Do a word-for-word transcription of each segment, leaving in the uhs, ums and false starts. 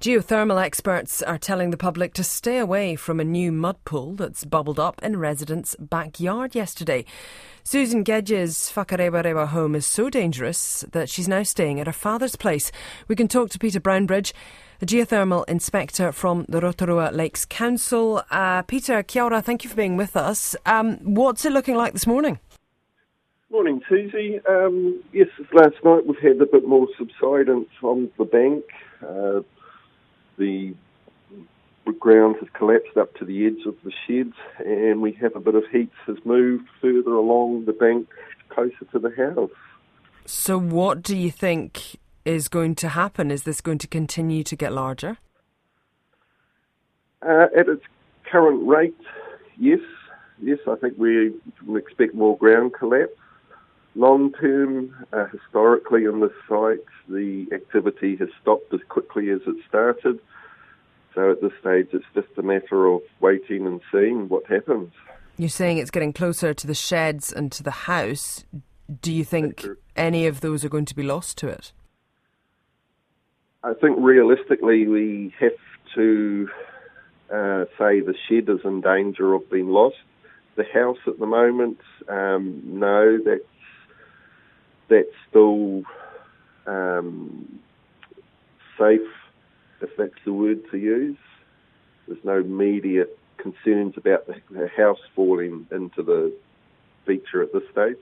Geothermal experts are telling the public to stay away from a new mud pool that's bubbled up in residents' backyard yesterday. Susan Gedge's Whakarewarewa home is so dangerous that she's now staying at her father's place. We can talk to Peter Brownbridge, a geothermal inspector from the Rotorua Lakes Council. Uh, Peter, kia ora, thank you for being with us. Um, what's it looking like this morning? Morning, Susie. Um, yes, last night we've had a bit more subsidence on the bank. Uh, the ground has collapsed up to the edge of the sheds, and we have a bit of heat has moved further along the bank closer to the house. So what do you think is going to happen? Is this going to continue to get larger? Uh, at its current rate, yes. Yes, I think we can expect more ground collapse. Long term, uh, historically on this site, the activity has stopped as quickly as it started. So at this stage, it's just a matter of waiting and seeing what happens. You're saying it's getting closer to the sheds and to the house. Do you think any of those are going to be lost to it? I think realistically, we have to uh, say the shed is in danger of being lost. The house at the moment, um, no, that's That's still um, safe, if that's the word to use. There's no immediate concerns about the, the house falling into the feature at this stage.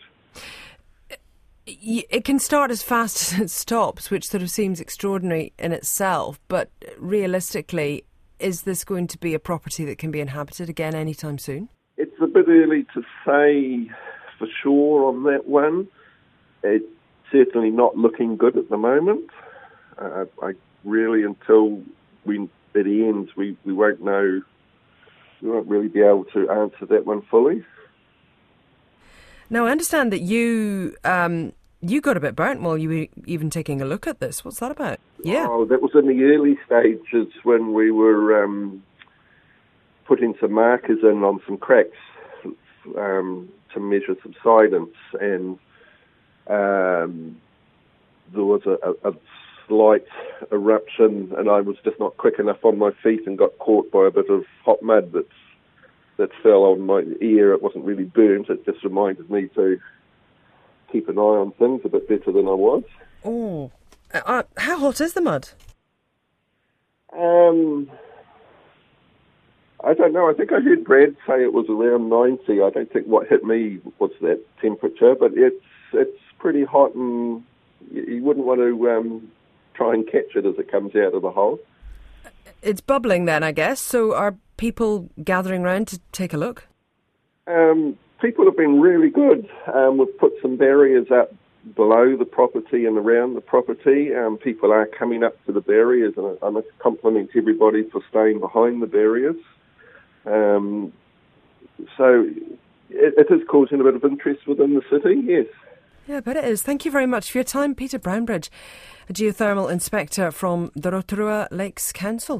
It can start as fast as it stops, which sort of seems extraordinary in itself. But realistically, is this going to be a property that can be inhabited again anytime soon? It's a bit early to say for sure on that one. It's certainly not looking good at the moment. Uh, I really, until we it ends, we, we won't know. We won't really be able to answer that one fully. Now, I understand that you um, you got a bit burnt while you were even taking a look at this. What's that about? Yeah. Oh, that was in the early stages when we were um, putting some markers in on some cracks um, to measure subsidence, and Um, there was a, a, a slight eruption, and I was just not quick enough on my feet and got caught by a bit of hot mud that that fell on my ear. It wasn't really burnt. It just reminded me to keep an eye on things a bit better than I was. Oh, uh, how hot is the mud? Um, I don't know. I think I heard Brad say it was around ninety. I don't think what hit me was that temperature, but it's it's pretty hot, and you wouldn't want to um, try and catch it as it comes out of the hole. It's bubbling then, I guess. So are people gathering round to take a look? Um, people have been really good. Um, we've put some barriers up below the property and around the property. Um, people are coming up to the barriers, and I must compliment everybody for staying behind the barriers. Um, so it, it is causing a bit of interest within the city, yes. Yeah, I bet it is. Thank you very much for your time, Peter Brownbridge, a geothermal inspector from the Rotorua Lakes Council.